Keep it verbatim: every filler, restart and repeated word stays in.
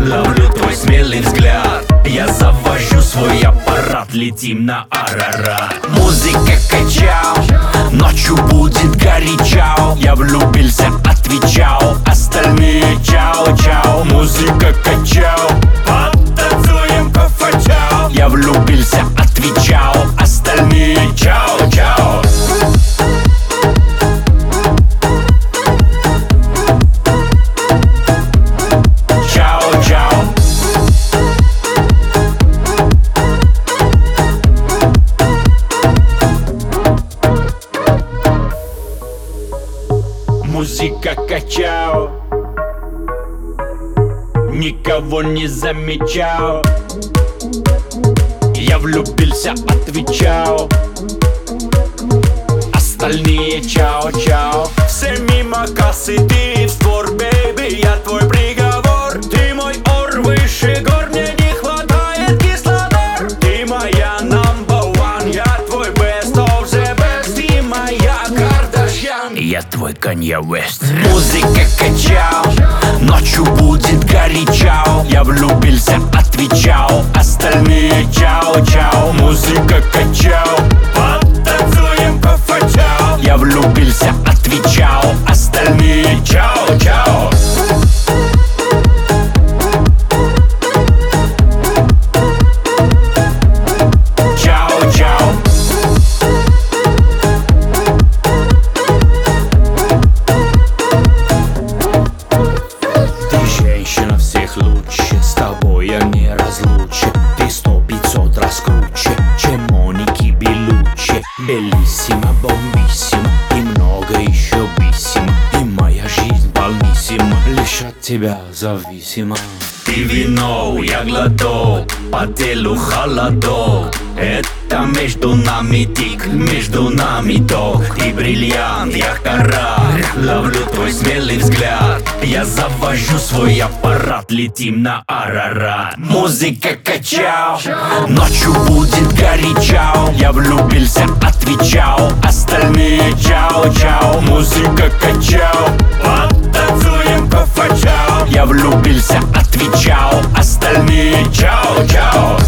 Ловлю твой смелый взгляд, я завожу свой аппарат, летим на Арарат. Музыка качал, ночью будет горячо. Я влюбился, отвечал, остальные чао-чао. Музыка качал, потанцуем по-фачау. Я влюбился, отвечал, остальные чао-чао. Музыка качал, никого не замечал. Я влюбился, отвечал, остальные чао-чао. Все мимо кассы, ты в спор, бэйби, я твой приговор. Ты мой ор выше гор, мне не хватает кислород. Ты моя number one, я твой best of the best. Ты моя Кардашьян, я твой Канье Уэст. Музыка качал, ночью будет горячо. Я влюбился, отвечал, остальные чао-чао. Музыка качал, потанцуем по-фачау. Я влюбился, отвечал, остальные чао-чао. Лучше с тобой я не разлучен. Ты сто пятьсот раз круче, чем Моники Белуччи. Белиссимо, бомбиссимо, и много еще биссимо. И моя жизнь полниссима, лишь от тебя зависима. Ты вино, я глоток, по телу холодок. Это между нами тик, между нами ток. Ты бриллиант, я коралл, ловлю твой смелый взгляд. Я завожу свой аппарат, летим на Арарат. Музыка качал, ночью будет горячо. Я влюбился, отвечал, остальные чао-чао. Музыка качал, потанцуем по-фачау. Я влюбился, отвечал, остальные чао-чао.